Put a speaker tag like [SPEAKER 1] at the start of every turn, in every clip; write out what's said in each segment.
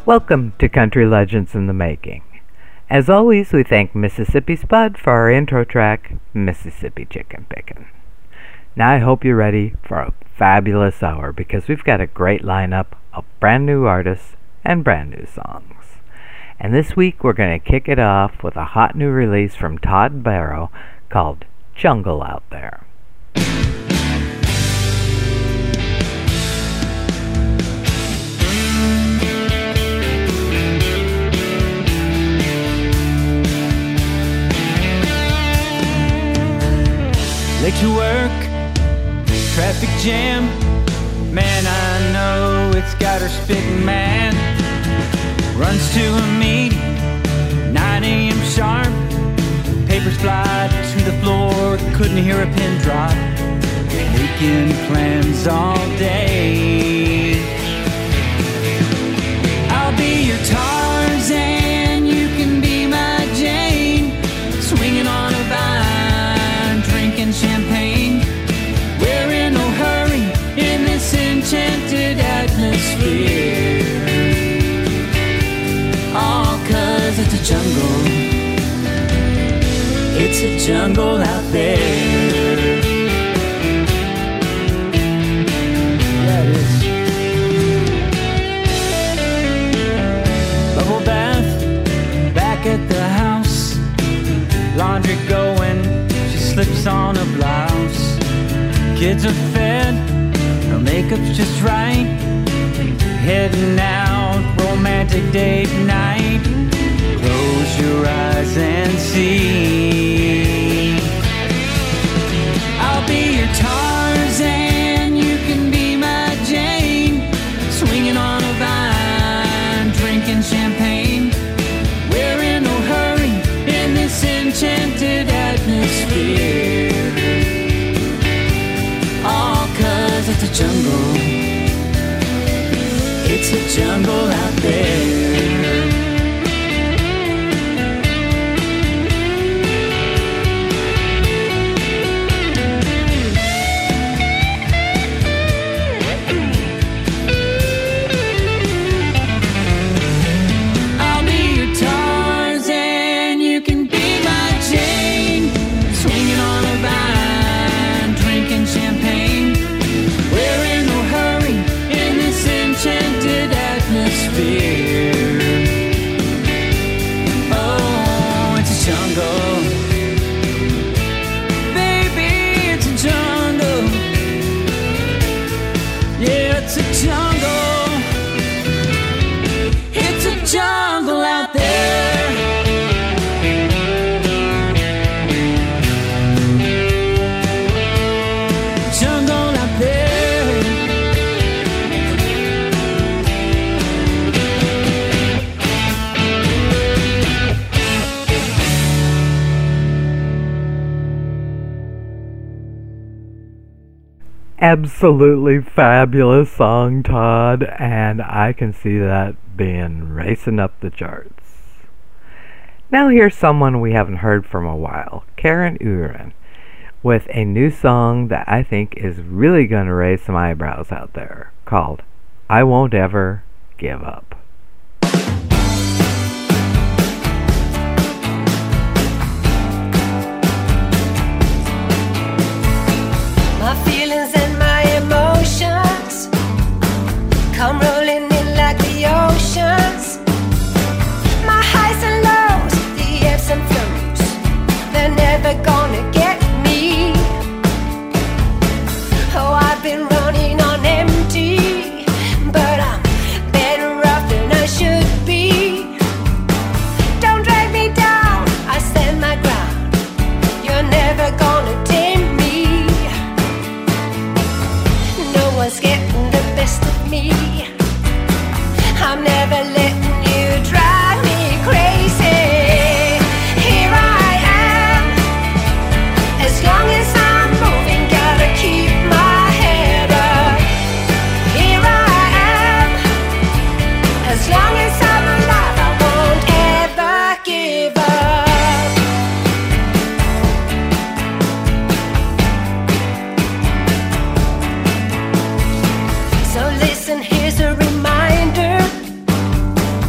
[SPEAKER 1] Welcome to Country Legends in the Making. As always, we thank Mississippi Spud for our intro track, Mississippi Chicken Pickin'. Now I hope you're ready for a fabulous hour because we've got a great lineup of brand new artists and brand new songs. And this week we're going to kick it off with a hot new release from Todd Barrow called Jungle Out There.
[SPEAKER 2] Late to work, traffic jam. Man, I know it's got her spitting mad. Runs to a meeting, 9 a.m. sharp. Papers fly to the floor, couldn't hear a pin drop. Making plans all day. I'll be your Tarzan, you can be my Jane. Swinging on a vine, drinking champagne. We're in no hurry in this enchanted atmosphere. All 'cause it's a jungle. It's a jungle out there. Yeah, it is. Bubble bath, back at the house. Laundry going, she slips on a blouse. Kids are fed, her makeup's just right. Heading out, romantic date night. Close your eyes and see. I'll be your Tarzan, you can be my Jane. Swinging on a vine, drinking champagne. We're in no hurry in this enchanted atmosphere. All 'cause it's a jungle. It's a jungle out there. I'll be your Tarzan, you can be my Jane. Swinging on a vine, drinking champagne. We're in no hurry in this enchanted atmosphere. Oh, it's a jungle. Baby, it's a jungle. Yeah, it's a jungle. It's a jungle out there. Jungle out there.
[SPEAKER 1] Absolutely fabulous song, Todd, and I can see that being racing up the charts. Now here's someone we haven't heard from a while, Karen Uren, with a new song that I think is really going to raise some eyebrows out there, called I Won't Ever Give Up.
[SPEAKER 3] My feelings and my emotions come rolling in like the oceans. My highs and lows, the ebbs and flows, they're never gonna get me. Oh, I've been running on empty, but I'm better off than I should be. Don't drag me down, I stand my ground. You're never gonna tame me. No one's getting the best of me. I'm never letting you drive me crazy. Here I am. As long as I'm moving, gotta keep my head up. Here I am. As long as I'm alive, I won't ever give up. So listen, here's a reminder.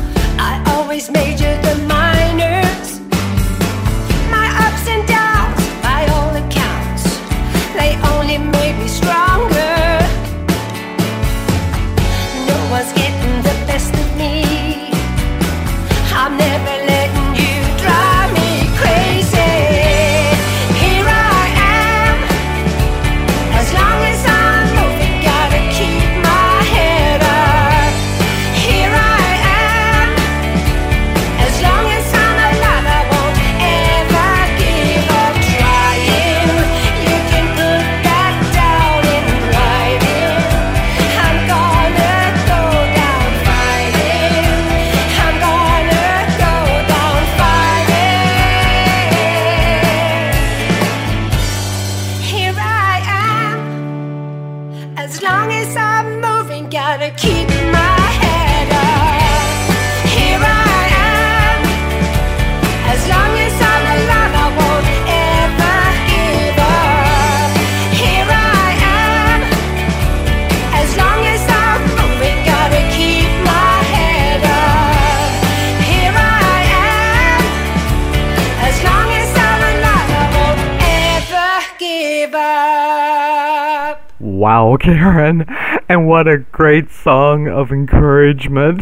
[SPEAKER 1] Wow, Karen, and what a great song of encouragement.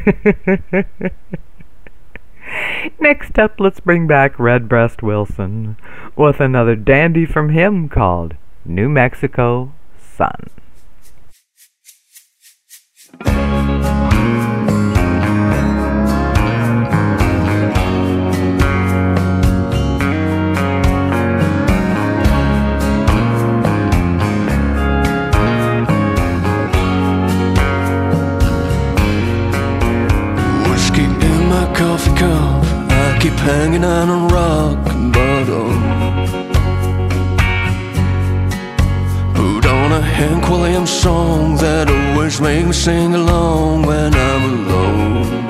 [SPEAKER 1] Next up, let's bring back Redbreast Wilson with another dandy from him called New Mexico Sun.
[SPEAKER 4] Coffee cup, I keep hanging on a rock bottom. Put on a Hank Williams song that always makes me sing along when I'm alone.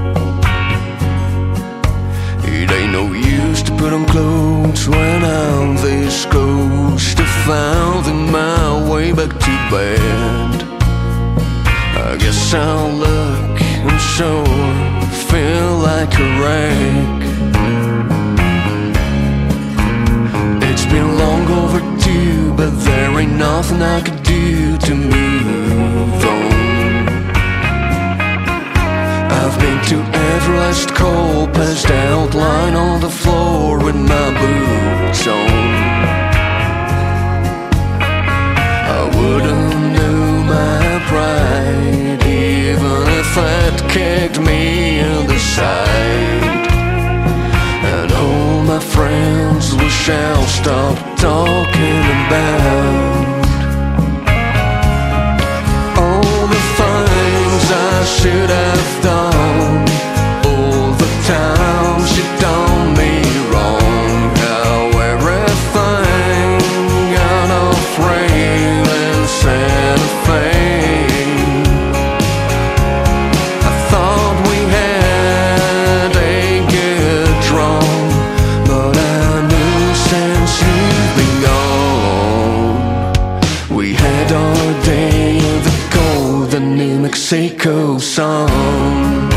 [SPEAKER 4] It ain't no use to put on clothes when I'm this close to finding my way back to bed. I guess I'll look and show feel like a wreck. It's been long overdue, but there ain't nothing I could do to move on. I've been to every last call, passed out lying on the floor with my boots on. I wouldn't know my pride even if that kicked me in the side. And all my friends wish I'll stop talking about all the things I should have done, all the times you done me wrong, how everything got off rail and Santa Fe. New Mexico song.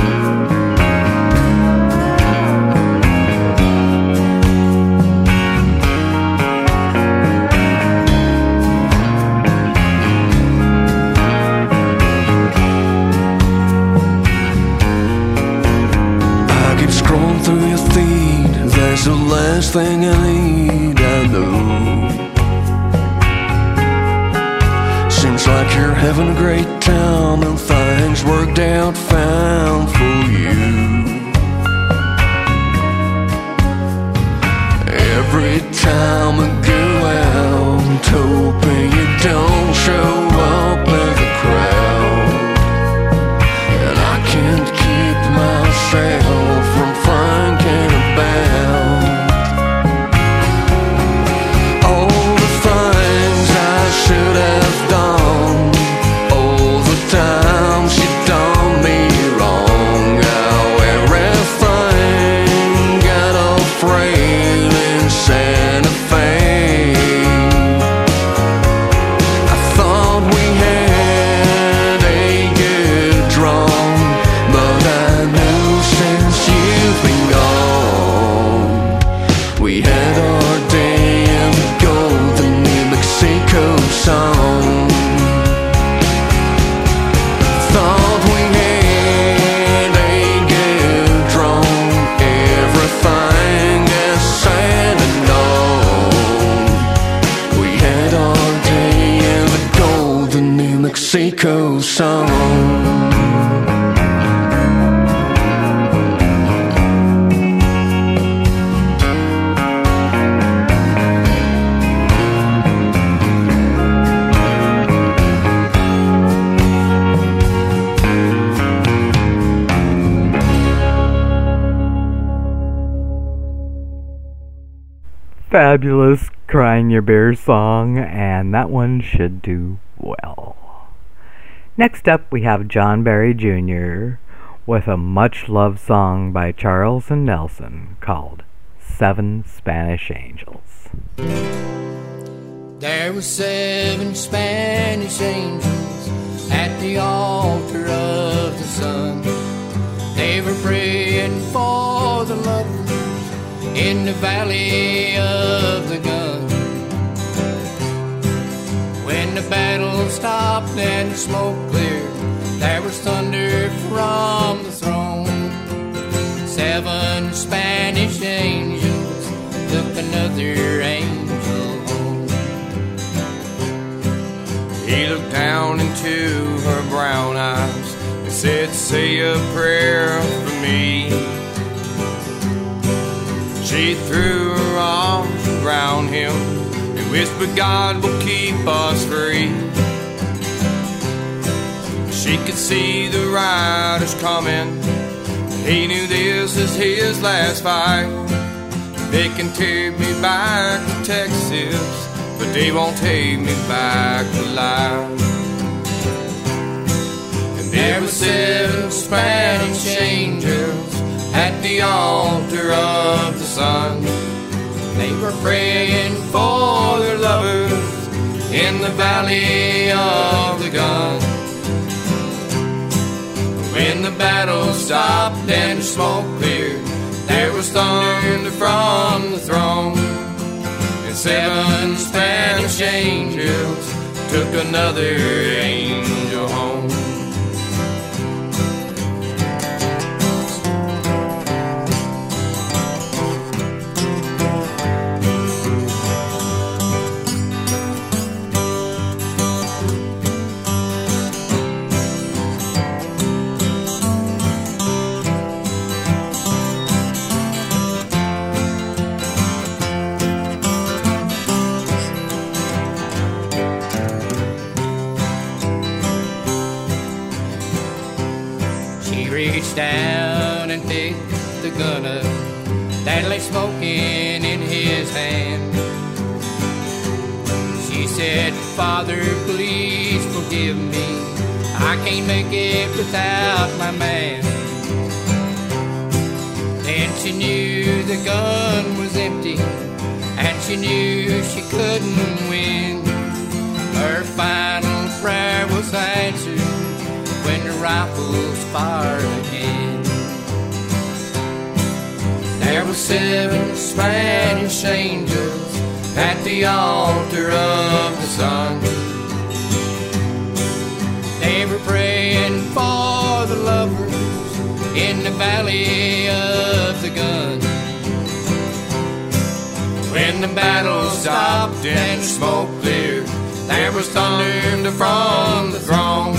[SPEAKER 4] I keep scrolling through your feed, that's the last thing I need, I know. Seems like you're having a great time and things worked out fine for you. Every time I go out, hoping you don't show up in the crowd, and I can't keep myself from thinking about all the things I should have done. Times you done me wrong, how everything got off rail in Santa Fe. I thought we had a good draw, but I knew since you've been gone, we had our day in the golden New Mexico song. Thought we had a good draw, everything is said and done. We had our day in the golden New Mexico song.
[SPEAKER 1] Fabulous Crying Your Beer song, and that one should do well. Next up, we have John Barry Jr. with a much-loved song by Charles and Nelson called Seven Spanish Angels.
[SPEAKER 5] There were 7 Spanish angels at the altar of the sun. They were praying for the lovers in the valley of the gun. When the battle stopped and the smoke cleared, there was thunder from the throne. 7 Spanish angels took another angel home.
[SPEAKER 4] He looked down into her brown eyes and said, say a prayer for me. She threw her arms around him and whispered, God will keep us free. She could see the riders coming. He knew this is his last fight. They can take me back to Texas, but they won't take me back alive. And there were 7 Spanish angels at the altar of the sun. They were praying for their lovers in the valley of the gun. When the battle stopped and the smoke cleared, there was thunder from the throne. And 7 Spanish angels took another angel home.
[SPEAKER 5] Down and picked the gun up that lay smoking in his hand. She said, Father, please forgive me. I can't make it without my man. Then she knew the gun was empty, and she knew she couldn't win. Her final prayer was answered when the rifles fired again. There were 7 Spanish angels at the altar of the sun. They were praying for the lovers in the valley of the gun. When the battle stopped and the smoke cleared, there was thunder from the throne.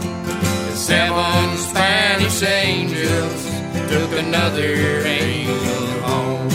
[SPEAKER 5] 7 Spanish angels took another angel home.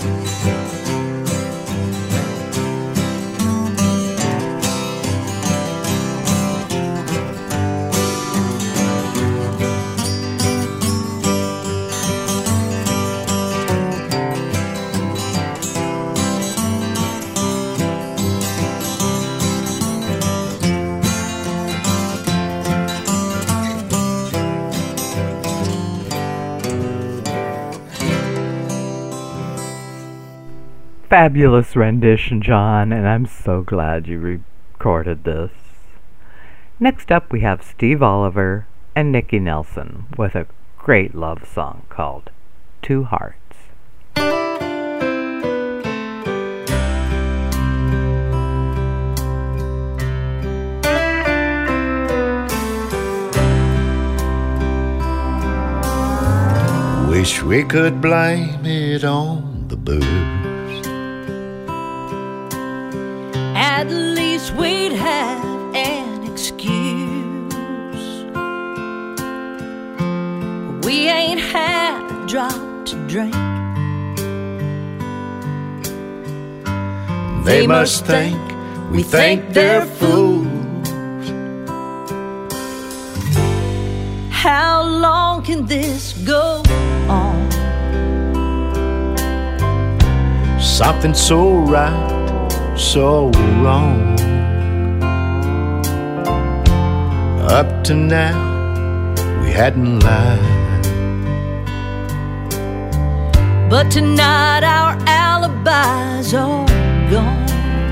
[SPEAKER 1] Fabulous rendition, John, and I'm so glad you recorded this. Next up, we have Steve Oliver and Nikki Nelson with a great love song called 2 Hearts.
[SPEAKER 6] Wish we could blame it on the booze.
[SPEAKER 7] At least we'd have an excuse. We ain't had a drop to drink.
[SPEAKER 6] They must think we think they're fools.
[SPEAKER 7] How long can this go on?
[SPEAKER 6] Something so right, so wrong. Up to now, we hadn't lied,
[SPEAKER 7] but tonight our alibis are gone.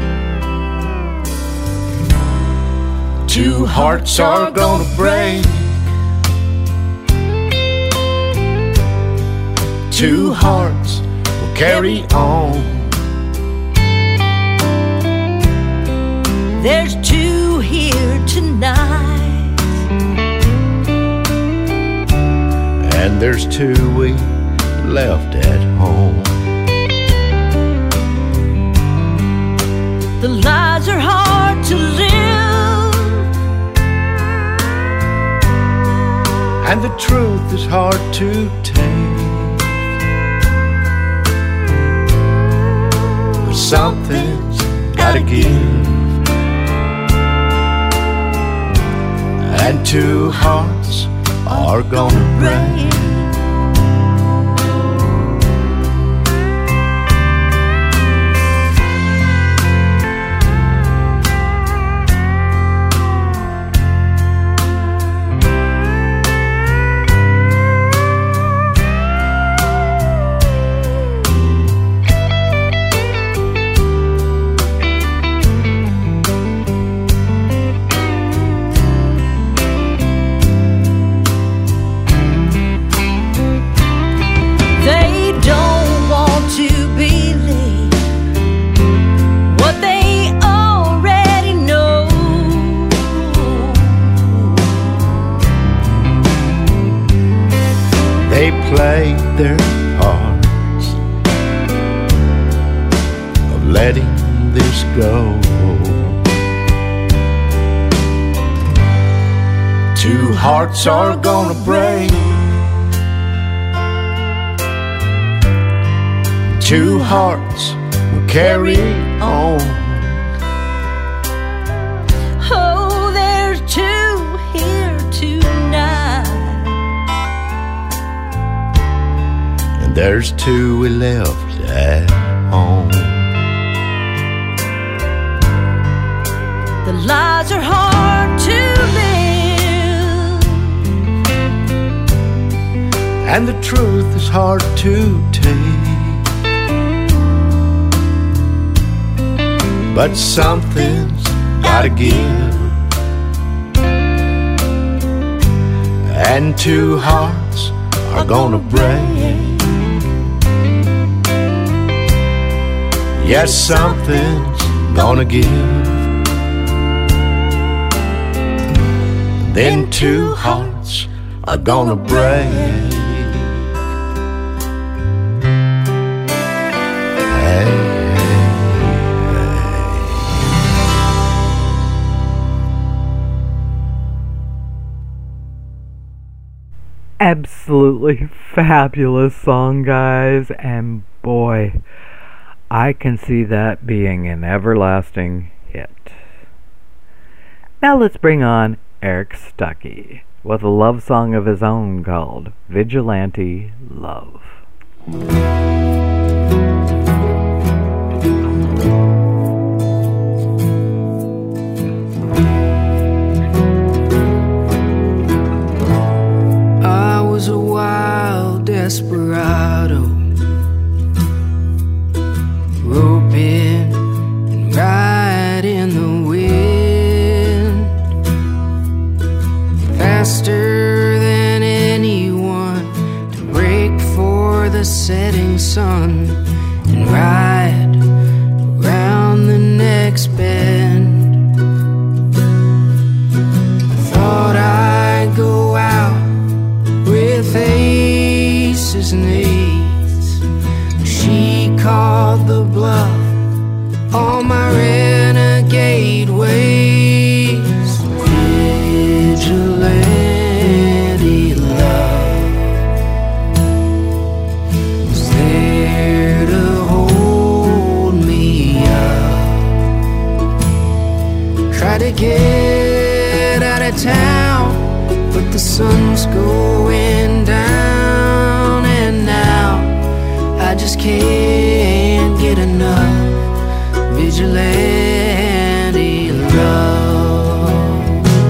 [SPEAKER 6] 2 hearts are gonna break. 2 hearts will carry on.
[SPEAKER 7] There's 2 here nights.
[SPEAKER 6] And there's two we left at home.
[SPEAKER 7] The lies are hard to live,
[SPEAKER 6] and the truth is hard to take. But something's gotta give, and two hearts are gonna break. Played their parts of letting this go. Two hearts are gonna break. Two hearts will carry on.
[SPEAKER 7] oh, there's two here tonight.
[SPEAKER 6] There's two we left at home.
[SPEAKER 7] The lies are hard to live,
[SPEAKER 6] and the truth is hard to take. But something's gotta give, and two hearts are gonna break. Yes, something's gonna give, then two hearts are gonna break. Hey,
[SPEAKER 1] Absolutely fabulous song, guys, and boy, I can see that being an everlasting hit. Now let's bring on Eric Stuckey with a love song of his own called Vigilante Love.
[SPEAKER 5] I was a wild desperado, roping and riding the wind, faster than anyone, to break for the setting sun and ride around the next bend. Thought I'd go out with aces and eights. She called the bluff on my renegade ways. Vigilante love was there to hold me up. Tried to get out of town, but the sun's going down, and now I just can't get enough. Vigilante love.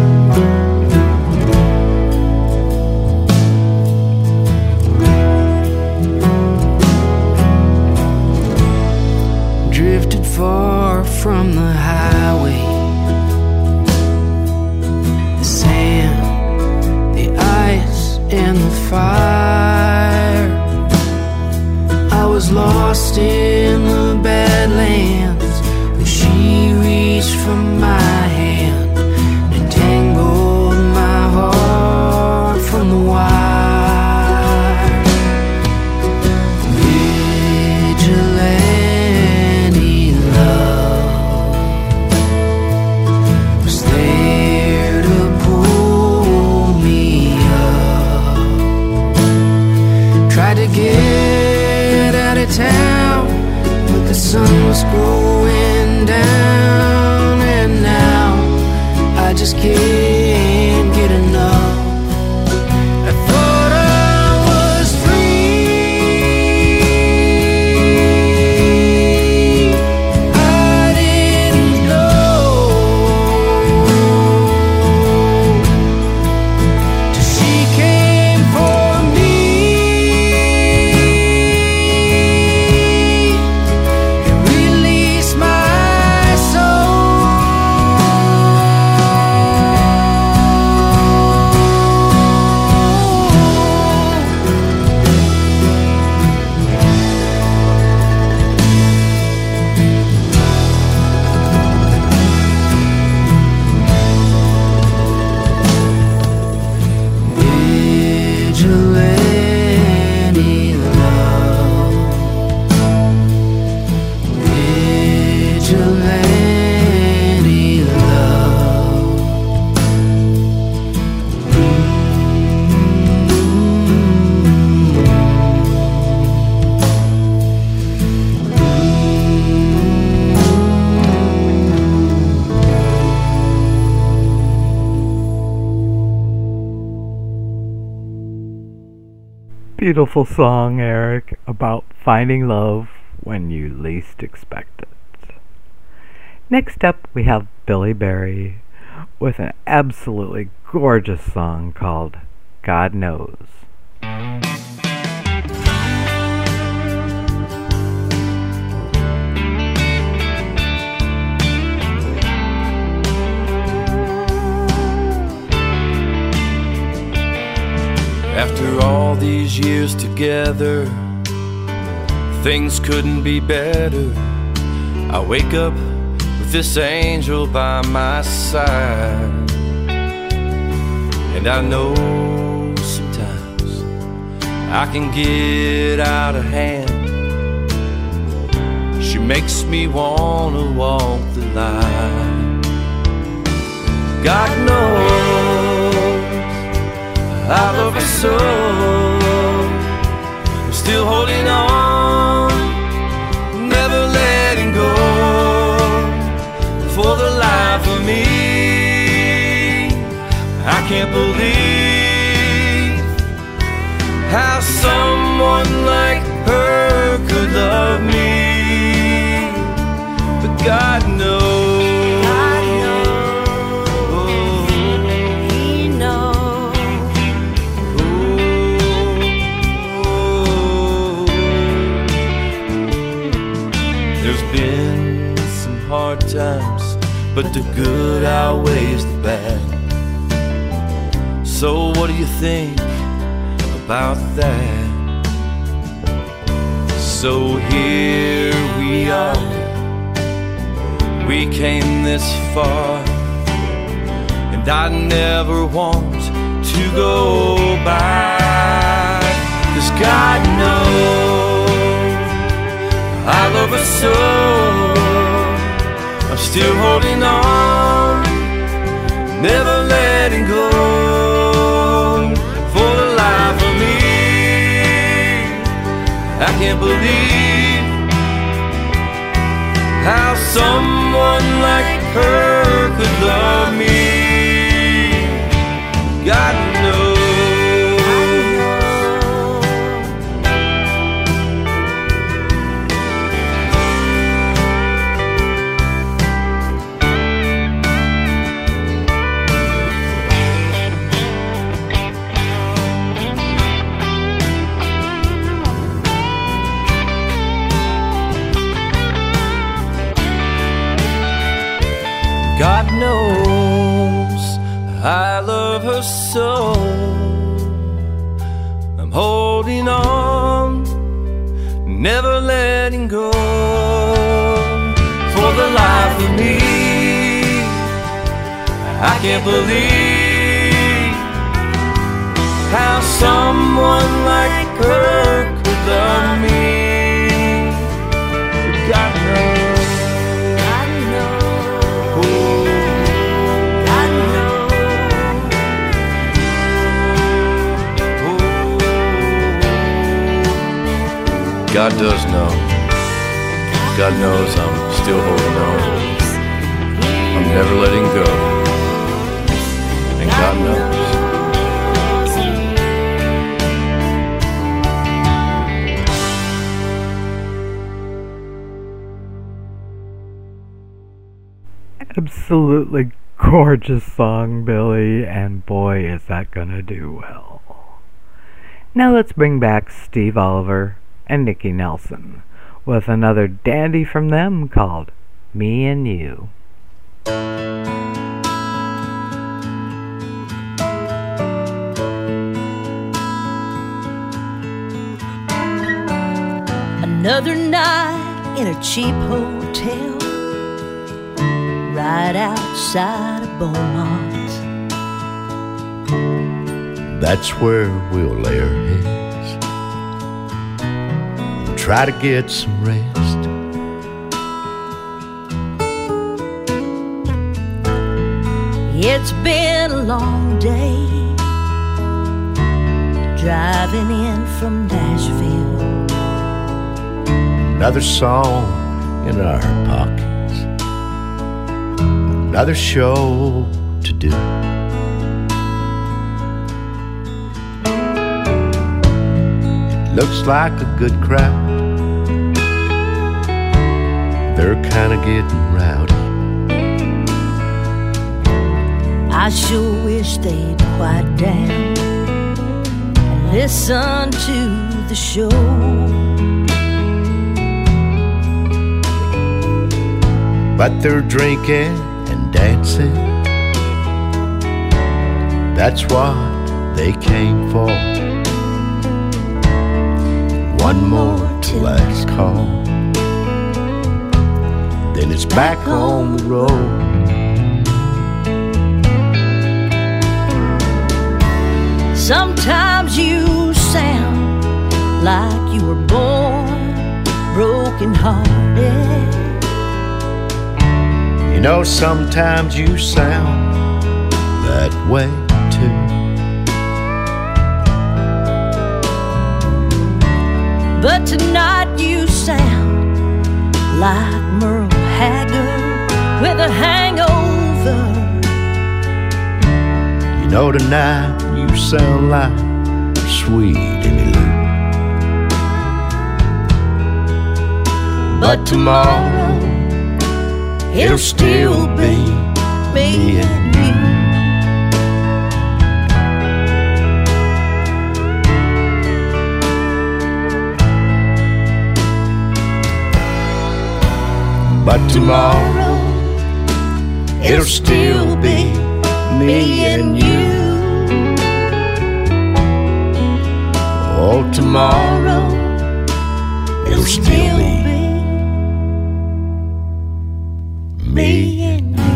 [SPEAKER 5] Drifted far from the highway, the sand, the ice, and the fire. I was lost in the Badlands when she reached for my hand and tangled Tried to get out of town, but the sun was going down, and now I just can't get enough. I thought I was free, I didn't know till she came for me and released my soul. Vigilante love, vigilante love.
[SPEAKER 1] Beautiful song, Eric, about finding love when you least expect it. Next up, we have Billy Berry with an absolutely gorgeous song called God Knows.
[SPEAKER 8] After all these years together, things couldn't be better. I wake up with this angel by my side, and I know sometimes I can get out of hand. She makes me wanna walk the line. God knows I love her so, I'm still holding on, never letting go, for the life of me. I can't believe how someone like her could love me, but God knows. Hard times, but the good outweighs the bad. So what do you think about that? So here we are, we came this far, and I never want to go back, 'cause God knows I love her so, I'm still holding on, never letting go, for the life of me. I can't believe how someone like her could love me. God knows. God knows I love her so, I'm holding on, never letting go, for the life of me. I can't believe how someone like her could love me. God knows.
[SPEAKER 6] God does know. God knows I'm still holding on. I'm never letting go. And God knows.
[SPEAKER 1] Absolutely gorgeous song, Billy, and boy, is that gonna do well. Now let's bring back Steve Oliver and Nicky Nelson with another dandy from them called Me and You.
[SPEAKER 7] Another night in a cheap hotel right outside of Beaumont.
[SPEAKER 6] That's where we'll lay our heads and try to get some rest.
[SPEAKER 7] It's been a long day driving in from Nashville.
[SPEAKER 6] Another song in our pockets. Another show to do. It looks like a good crowd. They're kind of getting rowdy.
[SPEAKER 7] I sure wish they'd quiet down and listen to the show.
[SPEAKER 6] But they're drinking and dancing. That's what they came for. One more till last call, then it's back on the road.
[SPEAKER 7] Sometimes you sound like you were born broken-hearted.
[SPEAKER 6] You know, sometimes you sound that way too.
[SPEAKER 7] But tonight you sound like Merle Haggard with a hangover.
[SPEAKER 6] You know, tonight you sound like Sweet Emily Lou. But tomorrow it'll still be me and you. But tomorrow it'll still be me and you. Oh, tomorrow it'll still be me and you.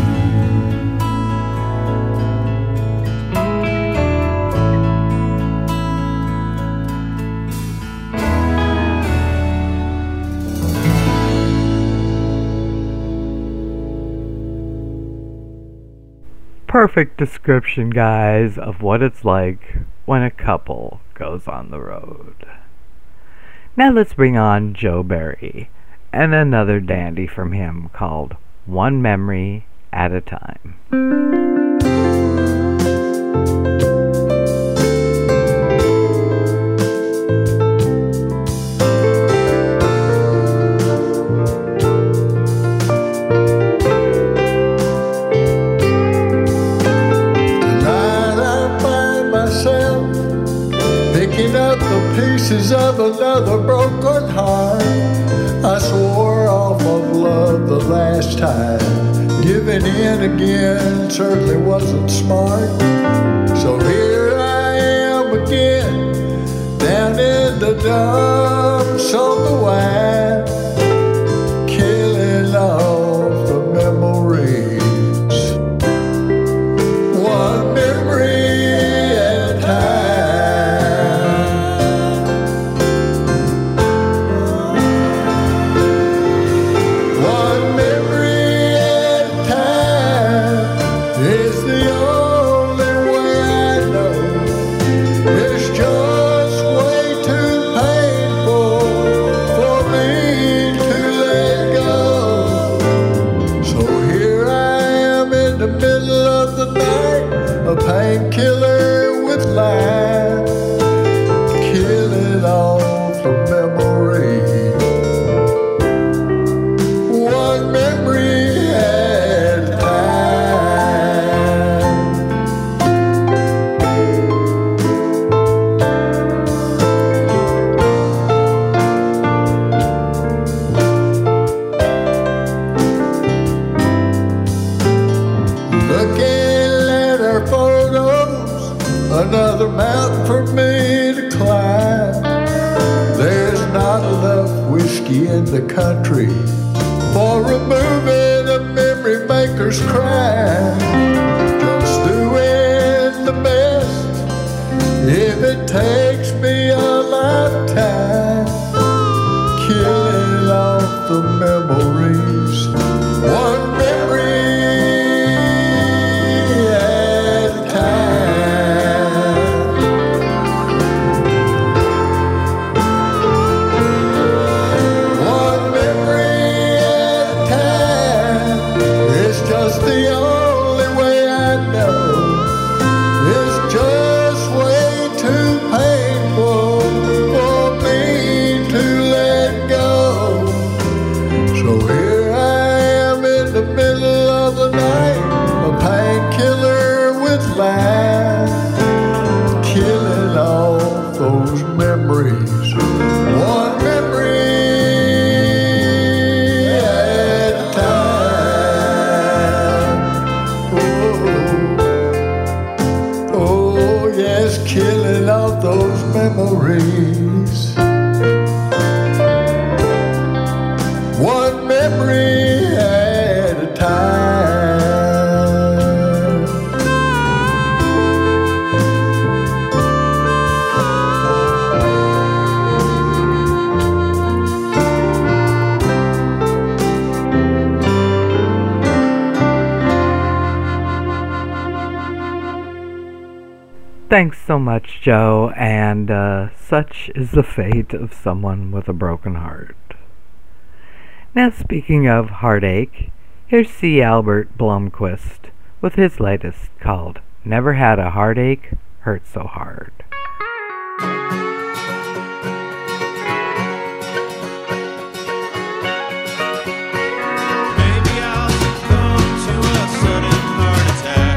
[SPEAKER 1] Perfect description, guys, of what it's like when a couple goes on the road. Now let's bring on Joe Barry and another dandy from him called One Memory at a Time.
[SPEAKER 9] Of another broken heart, I swore off of love the last time. Giving in again certainly wasn't smart. So here I am again, down in the dumps on the wine, killing off the memories. One memory at a time. whiskey in the country for removing a memory maker's crime. Just doing the best if it takes me a lifetime. Killing off the memories, one memory at a time. One memory at a time. It's just the only way I know. It's just way too painful for me to let go. So here I am in the middle of the night, a painkiller with life, killing all those memories, one memory at a time. Oh, oh yes, killing all those memories, one memory at a time.
[SPEAKER 1] Thanks so much, Joe, and such is the fate of someone with a broken heart. Now, speaking of heartache, here's C. Albert Blomquist with his latest called Never Had a Heartache Hurt So Hard.
[SPEAKER 10] Maybe I'll succumb to a sudden heart attack.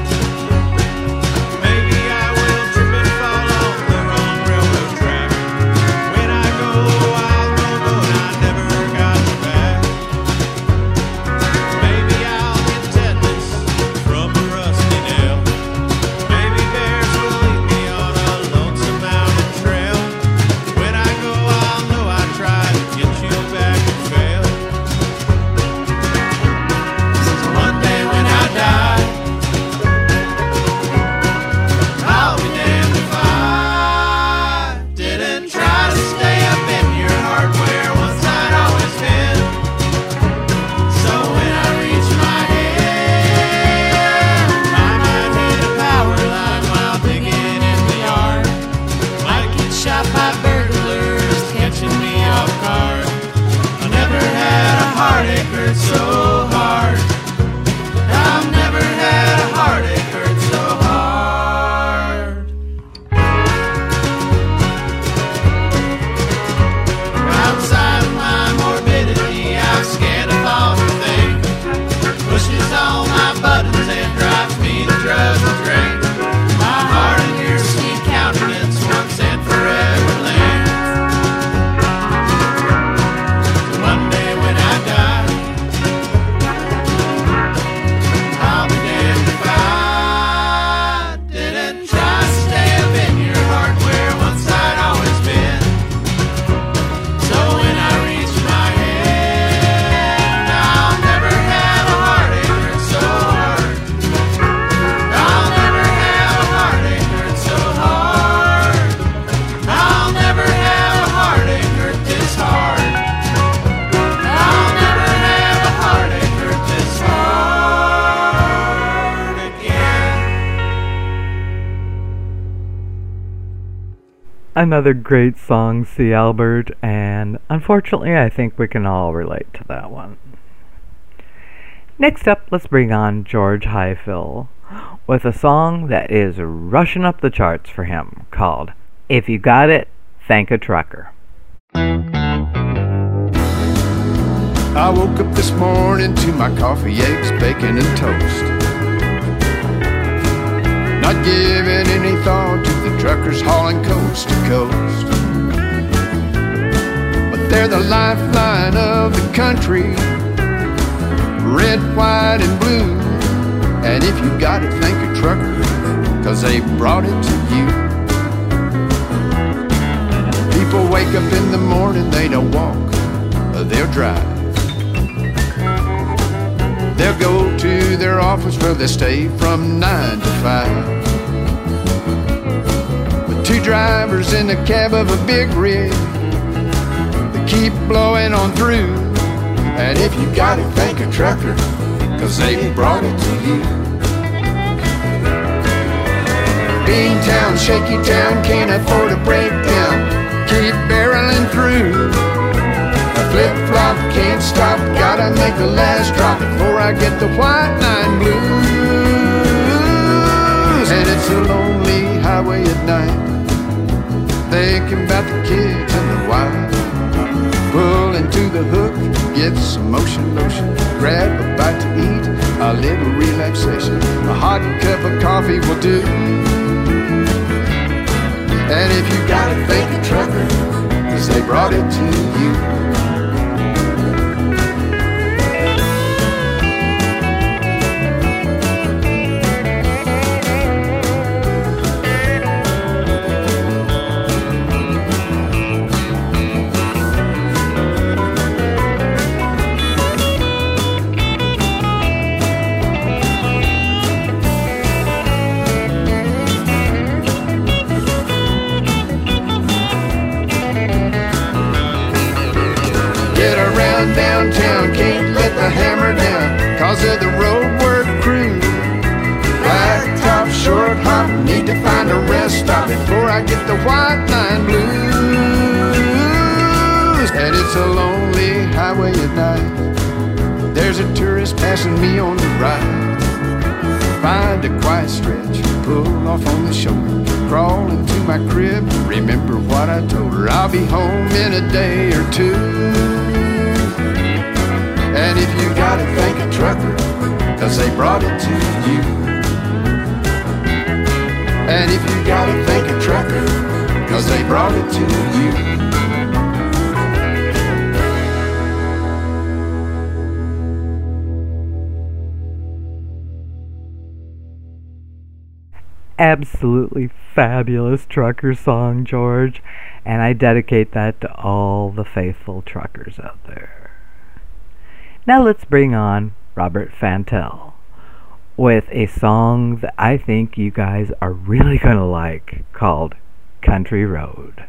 [SPEAKER 10] Maybe I will trip and fall off the wrong railroad track. When I go, I'll know that I never got back. Maybe I'll get tetanus from a rusty nail. Maybe bears will eat me on a lonesome mountain trail. When I go, I'll know I tried to get you back and failed. One day when I die, I'll be damned if I didn't try to stay up in your heart where once I'd always been. So when I reach my head, I might hit a power line while digging in the yard. Might get shot by burglars catching me off guard. I never had a heartache hurt so hard. I've never had a heartache hurt so hard. Outside of my morbidity, I've scanned a thousand things. Pushes all my buttons and drives me to drugs and drink. My heart and your sweet countenance once and forever linked. One day when I die, I'll be damned if I didn't try to stay up in your heart where once I'd always been. So when I reach my head, I'll never have a heartache hurt so hard. I'll never have a heartache hurt so hard. I'll never have a heartache hurt this hard. I'll never have a heartache hurt this hard again.
[SPEAKER 1] Another great song, C. Albert, and unfortunately I think we can all relate to that one. Next up, let's bring on George Highfill with a song that is rushing up the charts for him called If You Got It, Thank a Trucker.
[SPEAKER 11] I woke up this morning to my coffee, eggs, bacon, and toast. Not giving any thought to the truckers hauling coast to coast. But they're the lifeline of the country, red, white, and blue. And if you got it, thank a trucker, 'cause they brought it to you. People wake up in the morning, they don't walk. they'll drive. They'll go to their office where they stay from 9 to 5. With two drivers in the cab of a big rig, they keep blowing on through. And if you got it, thank a trucker, 'cause they brought it to you. Bean town, shaky town, can't afford a breakdown, keep barreling through. A flip-flop, can't stop, gotta make the last drop before I get the white line blues. And it's a lonely highway at night, thinking about the kids and the wife. Pull into the hook, get some motion lotion, grab a bite to eat, a little relaxation. A hot cup of coffee will do. And if you got it, thank a trucker, 'cause they brought it to you. Downtown, can't let the hammer down 'cause of the road work crew. Blacktop, short hop, need to find a rest stop before I get the white line blues. And it's a lonely highway at night, there's a tourist passing me on the right. Find a quiet stretch, pull off on the shoulder, crawl into my crib, remember what I told her, I'll be home in a day or two. And if you got it, thank a trucker, 'cause they brought it to you. And if you got it, thank a trucker, 'cause they brought it to you.
[SPEAKER 1] Absolutely fabulous trucker song, George, and I dedicate that to all the faithful truckers out there. Now let's bring on Robert Fantel with a song that I think you guys are really going to like, called Country Road.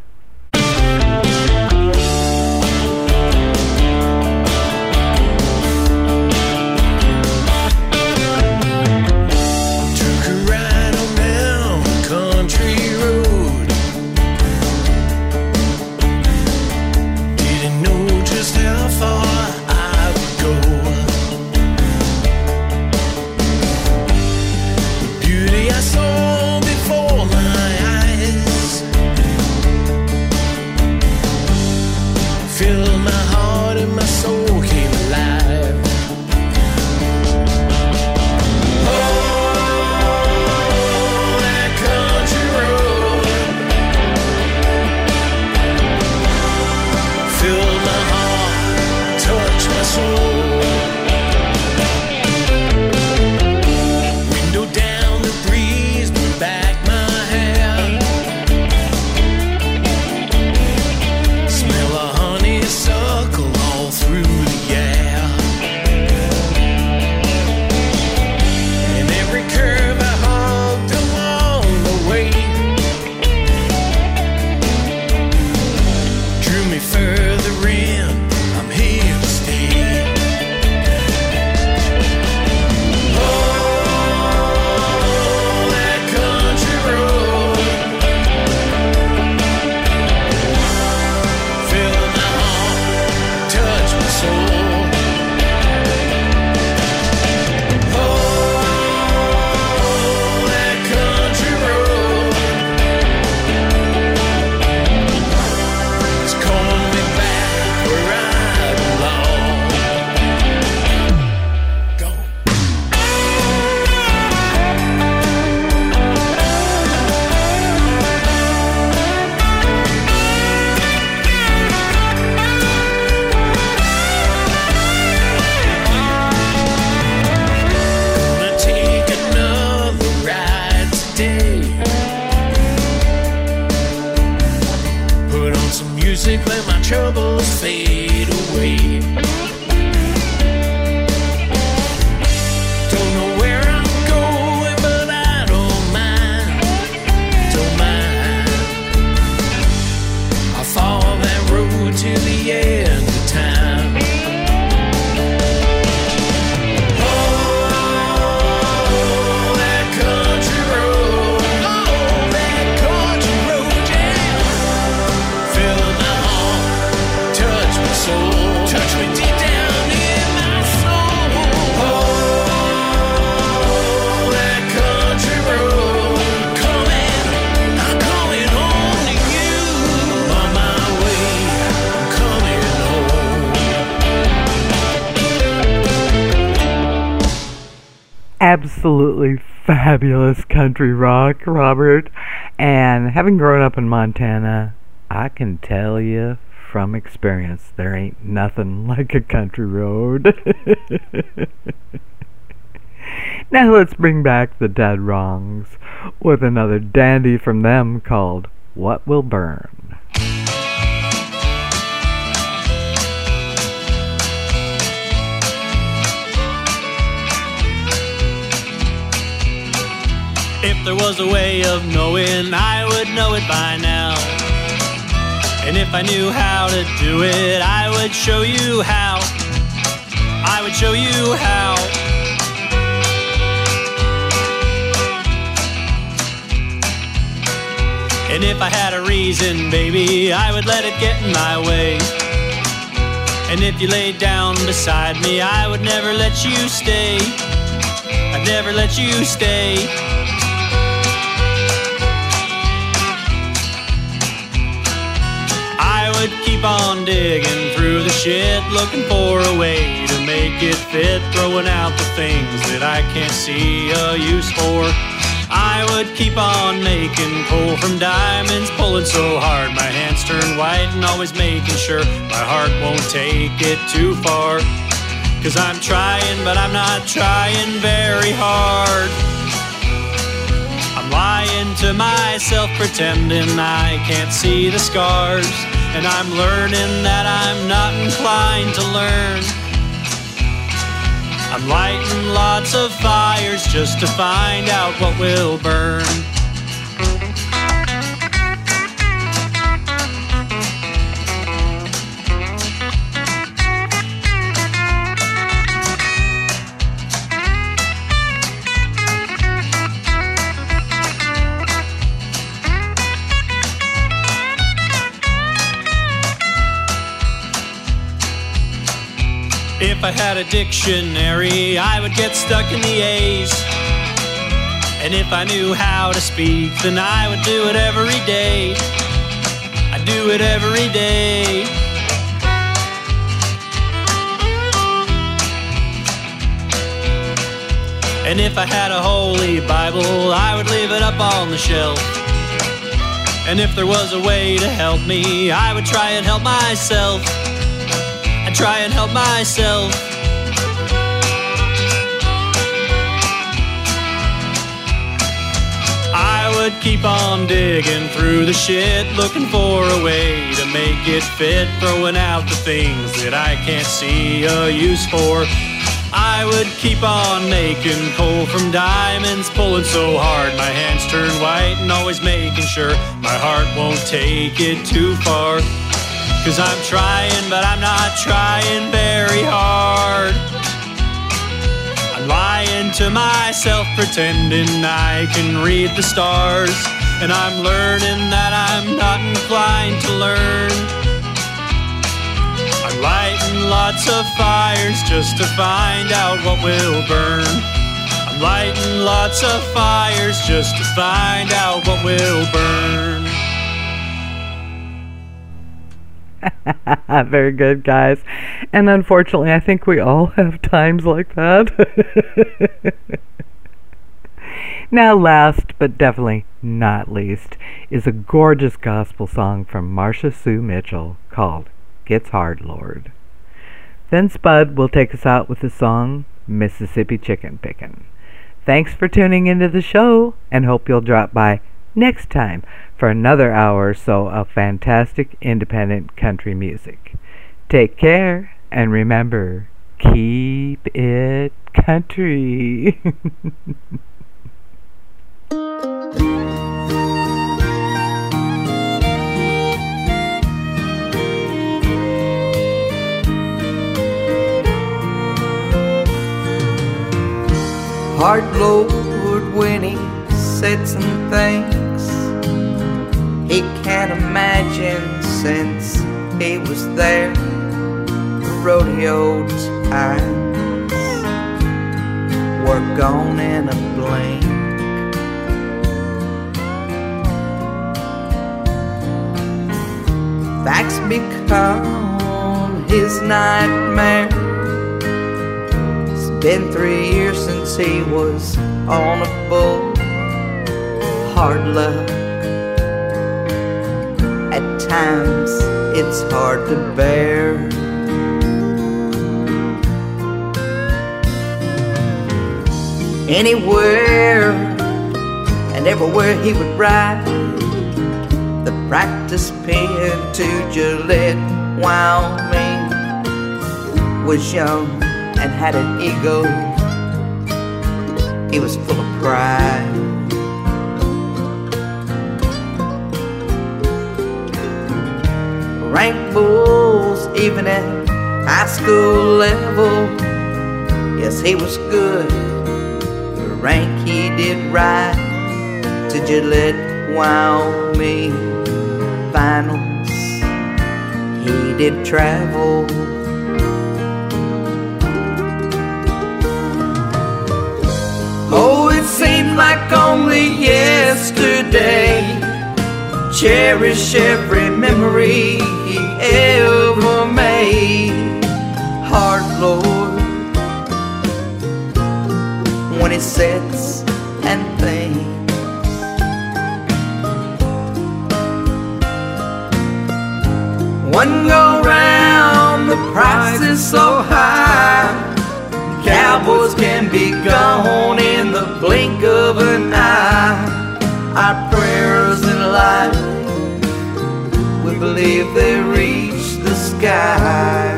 [SPEAKER 10] on some music, let my troubles fade away. Don't know where I'm going, but I don't mind. Don't mind. I'll follow that road to the end of time. Touch me deep down in my soul. Oh, that country road. I'm coming home to you. I'm on my way, I'm coming home.
[SPEAKER 1] Absolutely fabulous country rock, Robert. And having grown up in Montana, I can tell you from experience, there ain't nothing like a country road. Now let's bring back the Dead Wrongs with another dandy from them called What Will Burn.
[SPEAKER 12] If there was a way of knowing, I would know it by now. And if I knew how to do it, I would show you how. I would show you how. And if I had a reason, baby, I would let it get in my way. And if you laid down beside me, I would never let you stay. I'd never let you stay. Keep on digging through the shit, looking for a way to make it fit, throwing out the things that I can't see a use for. I would keep on making coal from diamonds, pulling so hard my hands turn white, and always making sure my heart won't take it too far. 'Cause I'm trying, but I'm not trying very hard. I'm lying to myself, pretending I can't see the scars. And I'm learning that I'm not inclined to learn. I'm lighting lots of fires just to find out what will burn. If I had a dictionary, I would get stuck in the A's. And if I knew how to speak, then I would do it every day. I'd do it every day. And if I had a holy Bible, I would leave it up on the shelf. And if there was a way to help me, I would try and help myself. Try and help myself. I would keep on digging through the shit, looking for a way to make it fit, throwing out the things that I can't see a use for. I would keep on making coal from diamonds, pulling so hard my hands turn white, and always making sure my heart won't take it too far. 'Cause I'm trying, but I'm not trying very hard. I'm lying to myself, pretending I can read the stars. And I'm learning that I'm not inclined to learn. I'm lighting lots of fires just to find out what will burn. I'm lighting lots of fires just to find out what will burn.
[SPEAKER 1] Very good, guys. And unfortunately, I think we all have times like that. Now, last but definitely not least, is a gorgeous gospel song from Marcia Sue Mitchell called Gets Hard, Lord. Then Spud will take us out with the song Mississippi Chicken Pickin'. Thanks for tuning into the show, and hope you'll drop by next time for another hour or so of fantastic independent country music. Take care, and remember, keep it country.
[SPEAKER 13] Hard Lord, when he said some things he can't imagine since he was there. The rodeo times were gone in a blink. Facts become his nightmare. It's been 3 years since he was on a bull. Hard luck. At times it's hard to bear. Anywhere and everywhere he would ride, the practice pen to Gillette, Wyoming, was young and had an ego. He was full of pride. Ranked bulls even at high school level. Yes, he was good. The rank he did ride to Gillette, Wyoming finals. He did travel. Oh, it seemed like only yesterday. Cherish every memory he ever made. Hard Lord, when he sits and thinks. One go round, the price is so high. Cowboys can be gone in the blink of an eye. Our prayers in life, we believe they reach the sky.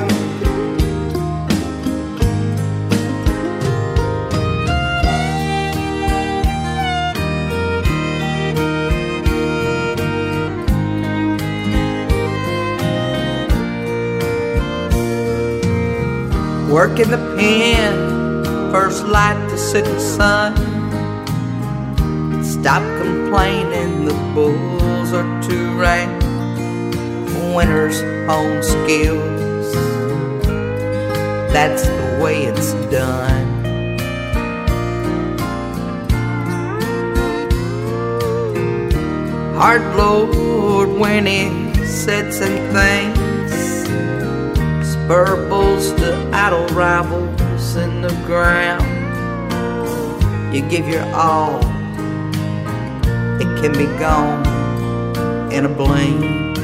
[SPEAKER 13] Work in the pen, first light the setting sun. Stop complaining, the bulls are too rank. Winners own skills, that's the way it's done. Hard Lord, when he sets and thinks. Spur bulls to idle rivals in the ground. You give your all, it can be gone in a blink.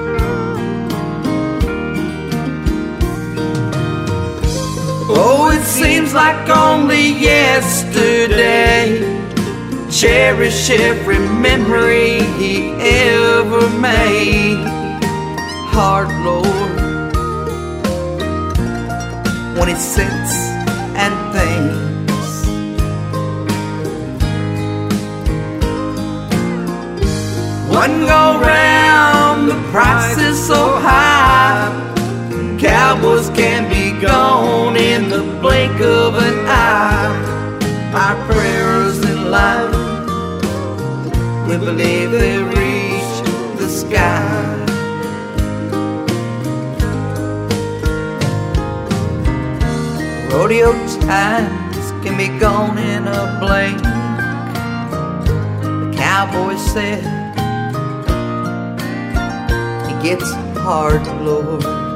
[SPEAKER 13] Oh, it seems like only yesterday. Cherish every memory he ever made. Hard Lord, when he sits and thinks. One go round, the price is so high. Cowboys can be gone in the blink of an eye. Our prayers in life, we believe they reach the sky. Rodeo times can be gone in a blink. The cowboy said he gets hard, Lord.